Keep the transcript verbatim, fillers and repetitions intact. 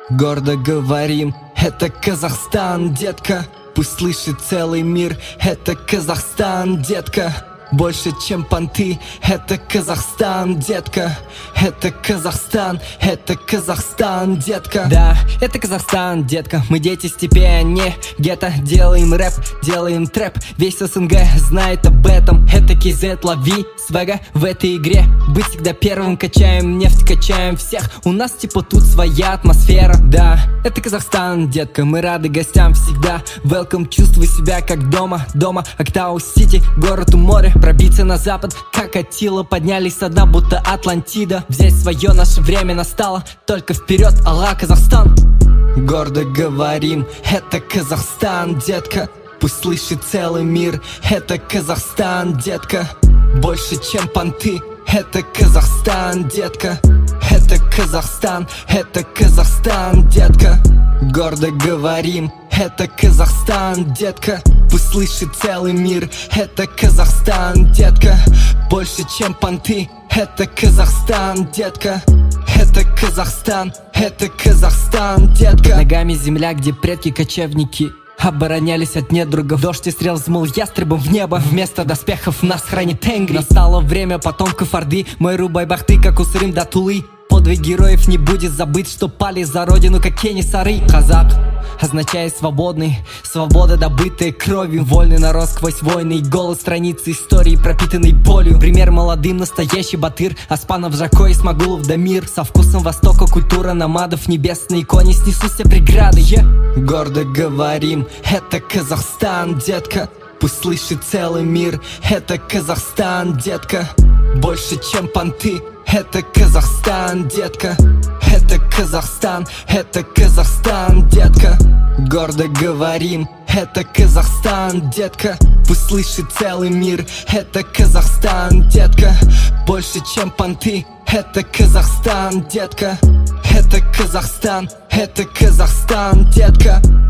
Гордо говорим, это Казахстан, детка. Пусть слышит целый мир, это Казахстан, детка. Больше, чем понты, это Казахстан, детка. Это Казахстан, это Казахстан, детка. Да, это Казахстан, детка. Мы дети степи, а не гетто. Делаем рэп, делаем трэп. Весь СНГ знает об этом. Это кей зет, лови свега в этой игре. Быть всегда первым, качаем нефть, качаем всех. У нас типа тут своя атмосфера. Да, это Казахстан, детка. Мы рады гостям всегда. Welcome, чувствуй себя как дома. Дома, Актау-Сити, город у моря. Пробиться на запад, как Атила. Поднялись со дна, будто Атлантида. Взять свое, наше время настало. Только вперед, Аллах, Казахстан. Гордо говорим, это Казахстан, детка. Пусть слышит целый мир, это Казахстан, детка. Больше, чем понты, это Казахстан, детка. Это Казахстан, это Казахстан, детка. Гордо говорим, это Казахстан, детка. Пусть слышит целый мир, это Казахстан, детка. Больше, чем понты, это Казахстан, детка. Это Казахстан, это Казахстан, детка. Ногами земля, где предки кочевники оборонялись от недругов. Дождь и стрел взмыл ястребом в небо. Вместо доспехов нас хранит Тенгри. Настало время потомков Орды. Мой рубай-бахты, как Усырым до Тулы. Подвиг героев не будет забыт, что пали за родину, как Кенисары. Казак означает свободный, свобода, добытая кровью. Вольный народ сквозь войны и голод, страницы истории, пропитанной болью. Пример молодым, настоящий батыр. Аспанов, Жако и Смагулов, Дамир. Со вкусом востока культура номадов. Небесные кони снесут все преграды. yeah. Гордо говорим, это Казахстан, детка. Пусть слышит целый мир, это Казахстан, детка. Больше, чем понты, это Казахстан, детка. Это Казахстан, это Казахстан, детка. Гордо говорим, это Казахстан, детка. Пусть слышит целый мир, это Казахстан, детка. Больше, чем понты, это Казахстан, детка. Это Казахстан, это Казахстан, детка.